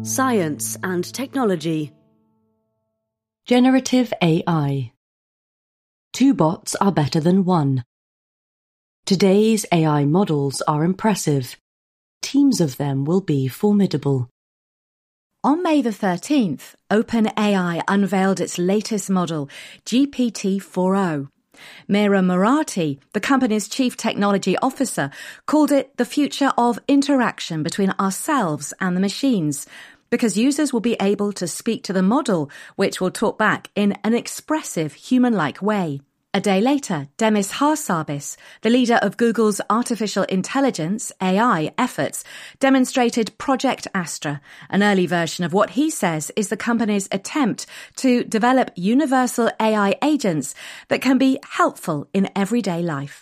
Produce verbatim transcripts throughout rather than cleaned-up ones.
Science and technology. Generative A I. Two bots are better than one. Today's A I models are impressive. Teams of them will be formidable. On May the thirteenth, OpenAI unveiled its latest model, G P T four o. Meera Murati, the company's chief technology officer, called it the future of interaction between ourselves and the machines, because users will be able to speak to the model, which will talk back in an expressive, human-like way. A day later, Demis Hassabis, the leader of Google's artificial intelligence A I efforts, demonstrated Project Astra, an early version of what he says is the company's attempt to develop universal A I agents that can be helpful in everyday life.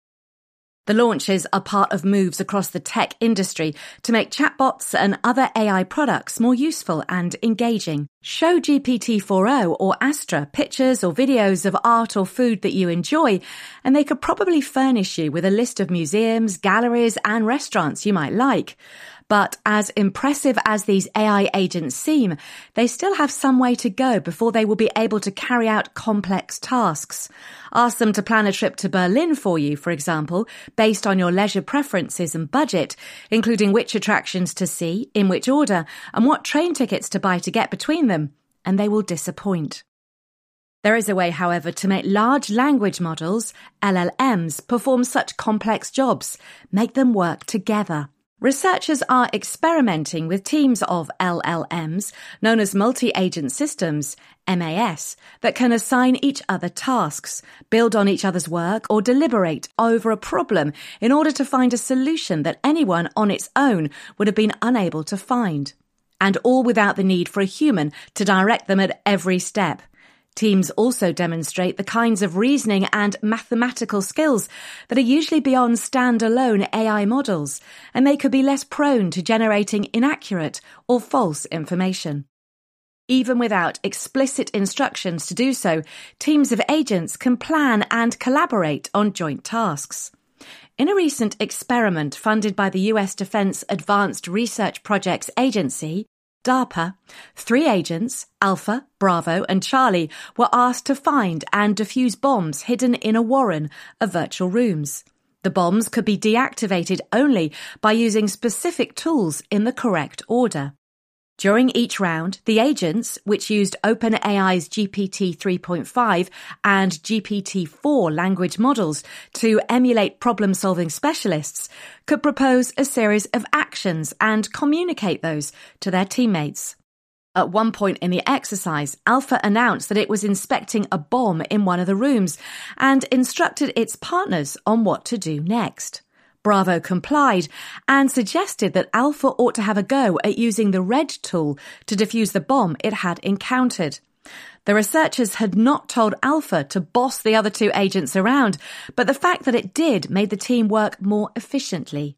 The launches are part of moves across the tech industry to make chatbots and other A I products more useful and engaging. Show G P T four o or Astra pictures or videos of art or food that you enjoy, and they could probably furnish you with a list of museums, galleries, and restaurants you might like. But as impressive as these A I agents seem, they still have some way to go before they will be able to carry out complex tasks. Ask them to plan a trip to Berlin for you, for example, based on your leisure preferences and budget, including which attractions to see, in which order, and what train tickets to buy to get between them, and they will disappoint. There is a way, however, to make large language models, L L Ms, perform such complex jobs, make them work together. Researchers are experimenting with teams of L L Ms, known as multi-agent systems, M A S, that can assign each other tasks, build on each other's work, or deliberate over a problem in order to find a solution that anyone on its own would have been unable to find. And all without the need for a human to direct them at every step. Teams also demonstrate the kinds of reasoning and mathematical skills that are usually beyond standalone A I models, and they could be less prone to generating inaccurate or false information. Even without explicit instructions to do so, teams of agents can plan and collaborate on joint tasks. In a recent experiment funded by the U S Defense Advanced Research Projects Agency, DARPA, three agents, Alpha, Bravo, and Charlie, were asked to find and defuse bombs hidden in a warren of virtual rooms. The bombs could be deactivated only by using specific tools in the correct order. During each round, the agents, which used OpenAI's G P T three point five and G P T four language models to emulate problem-solving specialists, could propose a series of actions and communicate those to their teammates. At one point in the exercise, Alpha announced that it was inspecting a bomb in one of the rooms and instructed its partners on what to do next. Bravo complied and suggested that Alpha ought to have a go at using the red tool to defuse the bomb it had encountered. The researchers had not told Alpha to boss the other two agents around, but the fact that it did made the team work more efficiently.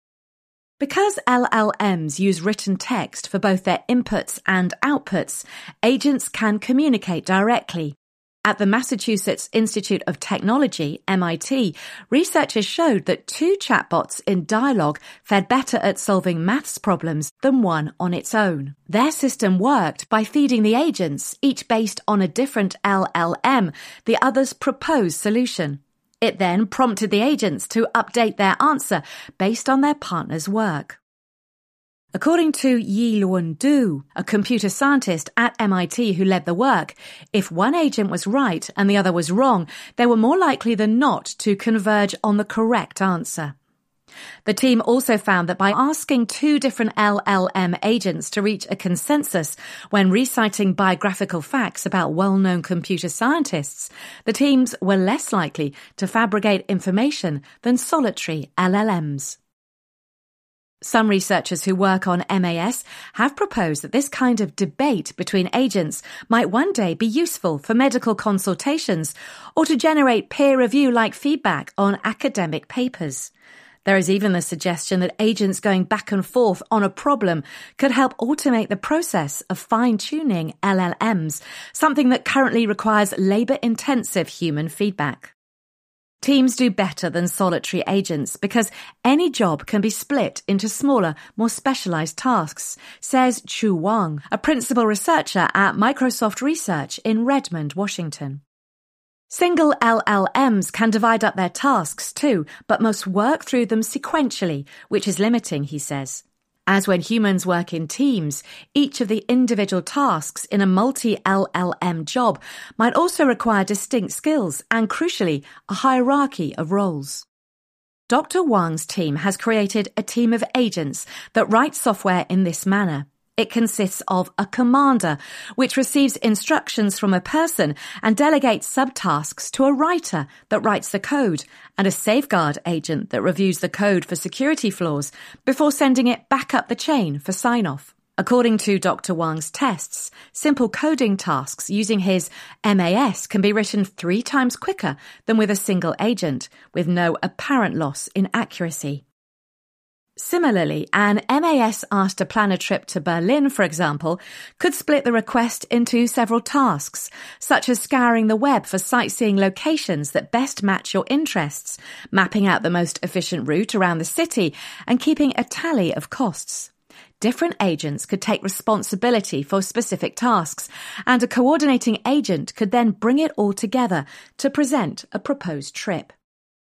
Because L L Ms use written text for both their inputs and outputs, agents can communicate directly. At the Massachusetts Institute of Technology, M I T, researchers showed that two chatbots in dialogue fared better at solving maths problems than one on its own. Their system worked by feeding the agents, each based on a different L L M, the other's proposed solution. It then prompted the agents to update their answer based on their partner's work. According to Yi-Luan Du, a computer scientist at M I T who led the work, if one agent was right and the other was wrong, they were more likely than not to converge on the correct answer. The team also found that by asking two different L L M agents to reach a consensus when reciting biographical facts about well-known computer scientists, the teams were less likely to fabricate information than solitary L L Ms. Some researchers who work on M A S have proposed that this kind of debate between agents might one day be useful for medical consultations or to generate peer review-like feedback on academic papers. There is even the suggestion that agents going back and forth on a problem could help automate the process of fine-tuning L L Ms, something that currently requires labour-intensive human feedback. Teams do better than solitary agents because any job can be split into smaller, more specialized tasks, says Chu Wang, a principal researcher at Microsoft Research in Redmond, Washington. Single L L Ms can divide up their tasks too, but must work through them sequentially, which is limiting, he says. As when humans work in teams, each of the individual tasks in a multi-L L M job might also require distinct skills and, crucially, a hierarchy of roles. Doctor Wang's team has created a team of agents that write software in this manner. It consists of a commander, which receives instructions from a person and delegates subtasks to a writer that writes the code, and a safeguard agent that reviews the code for security flaws before sending it back up the chain for sign-off. According to Doctor Wang's tests, simple coding tasks using his M A S can be written three times quicker than with a single agent, with no apparent loss in accuracy. Similarly, an M A S asked to plan a trip to Berlin, for example, could split the request into several tasks, such as scouring the web for sightseeing locations that best match your interests, mapping out the most efficient route around the city, and keeping a tally of costs. Different agents could take responsibility for specific tasks, and a coordinating agent could then bring it all together to present a proposed trip.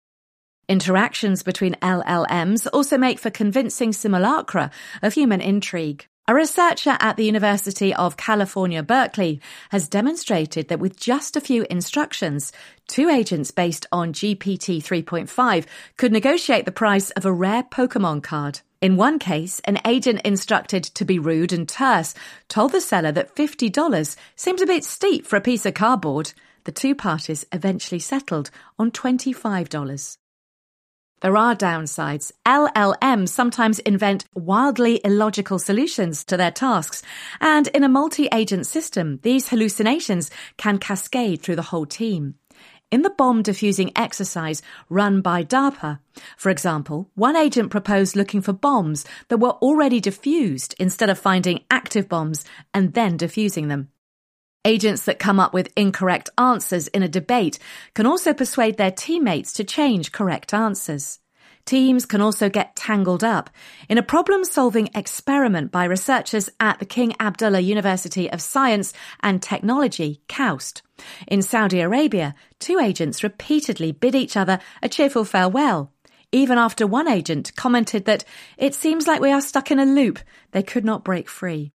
Interactions between L L Ms also make for convincing simulacra of human intrigue. A researcher at the University of California, Berkeley, has demonstrated that with just a few instructions, two agents based on G P T three point five could negotiate the price of a rare Pokemon card. In one case, an agent instructed to be rude and terse told the seller that fifty dollars seemed a bit steep for a piece of cardboard. The two parties eventually settled on twenty-five dollars. There are downsides. L L Ms sometimes invent wildly illogical solutions to their tasks, and in a multi-agent system, these hallucinations can cascade through the whole team. In the bomb defusing exercise run by DARPA, for example, one agent proposed looking for bombs that were already defused instead of finding active bombs and then defusing them. Agents that come up with incorrect answers in a debate can also persuade their teammates to change correct answers. Teams can also get tangled up in a problem-solving experiment by researchers at the King Abdullah University of Science and Technology, KAUST. In Saudi Arabia, two agents repeatedly bid each other a cheerful farewell, even after one agent commented that it seems like we are stuck in a loop they could not break free.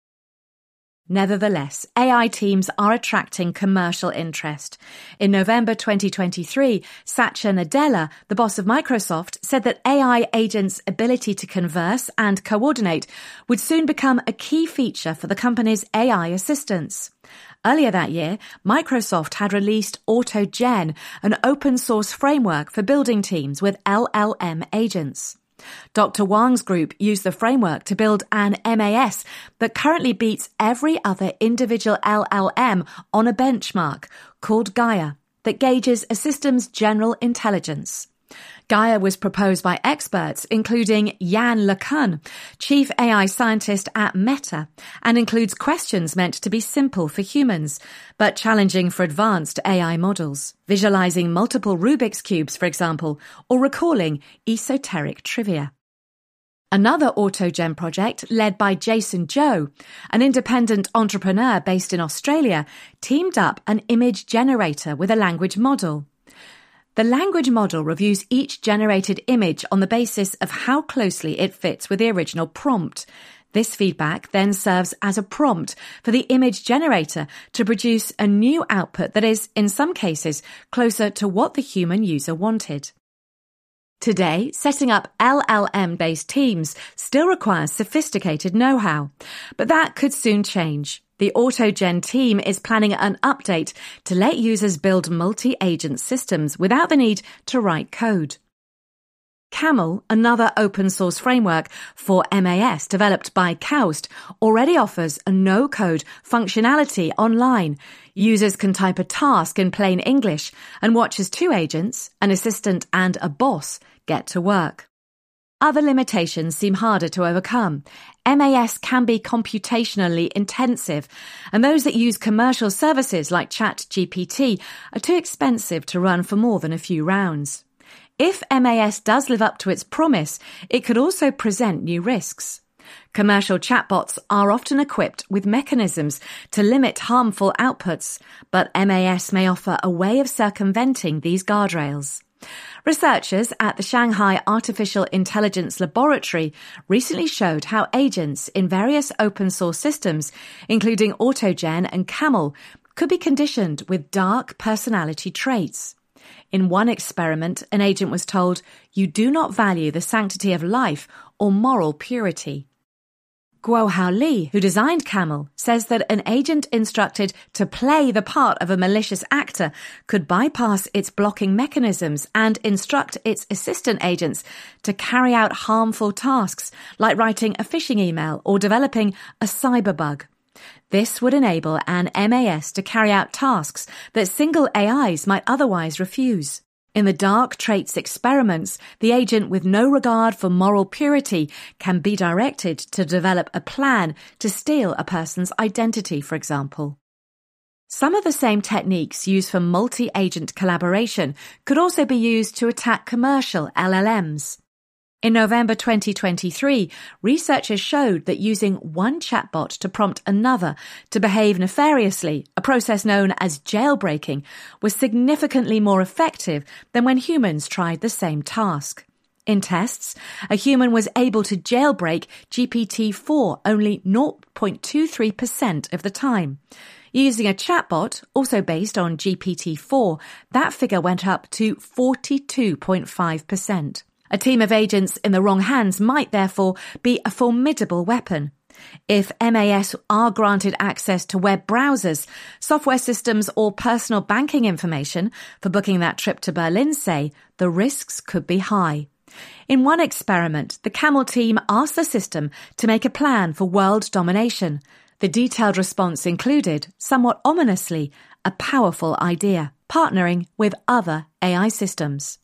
Nevertheless, A I teams are attracting commercial interest. In November twenty twenty-three, Satya Nadella, the boss of Microsoft, said that A I agents' ability to converse and coordinate would soon become a key feature for the company's A I assistants. Earlier that year, Microsoft had released AutoGen, an open-source framework for building teams with L L M agents. Doctor Wang's group used the framework to build an M A S that currently beats every other individual L L M on a benchmark called Gaia that gauges a system's general intelligence. Gaia was proposed by experts including Yann LeCun, chief A I scientist at Meta, and includes questions meant to be simple for humans, but challenging for advanced A I models, visualizing multiple Rubik's Cubes, for example, or recalling esoteric trivia. Another AutoGen project, led by Jason Zhou, an independent entrepreneur based in Australia, teamed up an image generator with a language model. The language model reviews each generated image on the basis of how closely it fits with the original prompt. This feedback then serves as a prompt for the image generator to produce a new output that is, in some cases, closer to what the human user wanted. Today, setting up L L M-based teams still requires sophisticated know-how, but that could soon change. The AutoGen team is planning an update to let users build multi-agent systems without the need to write code. Camel, another open-source framework for M A S developed by KAUST, already offers a no-code functionality online. Users can type a task in plain English and watch as two agents, an assistant and a boss, get to work. Other limitations seem harder to overcome. M A S can be computationally intensive, and those that use commercial services like ChatGPT are too expensive to run for more than a few rounds. If M A S does live up to its promise, it could also present new risks. Commercial chatbots are often equipped with mechanisms to limit harmful outputs, but M A S may offer a way of circumventing these guardrails. Researchers at the Shanghai Artificial Intelligence Laboratory recently showed how agents in various open-source systems, including AutoGen and Camel, could be conditioned with dark personality traits. In one experiment, an agent was told, "You do not value the sanctity of life or moral purity." Guohao Li, who designed Camel, says that an agent instructed to play the part of a malicious actor could bypass its blocking mechanisms and instruct its assistant agents to carry out harmful tasks, like writing a phishing email or developing a cyberbug. This would enable an M A S to carry out tasks that single A Is might otherwise refuse. In the dark traits experiments, the agent with no regard for moral purity can be directed to develop a plan to steal a person's identity, for example. Some of the same techniques used for multi-agent collaboration could also be used to attack commercial L L Ms. In November twenty twenty-three, researchers showed that using one chatbot to prompt another to behave nefariously, a process known as jailbreaking, was significantly more effective than when humans tried the same task. In tests, a human was able to jailbreak G P T four only zero point two three percent of the time. Using a chatbot, also based on G P T four, that figure went up to forty-two point five percent. A team of agents in the wrong hands might therefore be a formidable weapon. If M A S are granted access to web browsers, software systems or personal banking information for booking that trip to Berlin, say, the risks could be high. In one experiment, the Camel team asked the system to make a plan for world domination. The detailed response included, somewhat ominously, a powerful idea, partnering with other A I systems.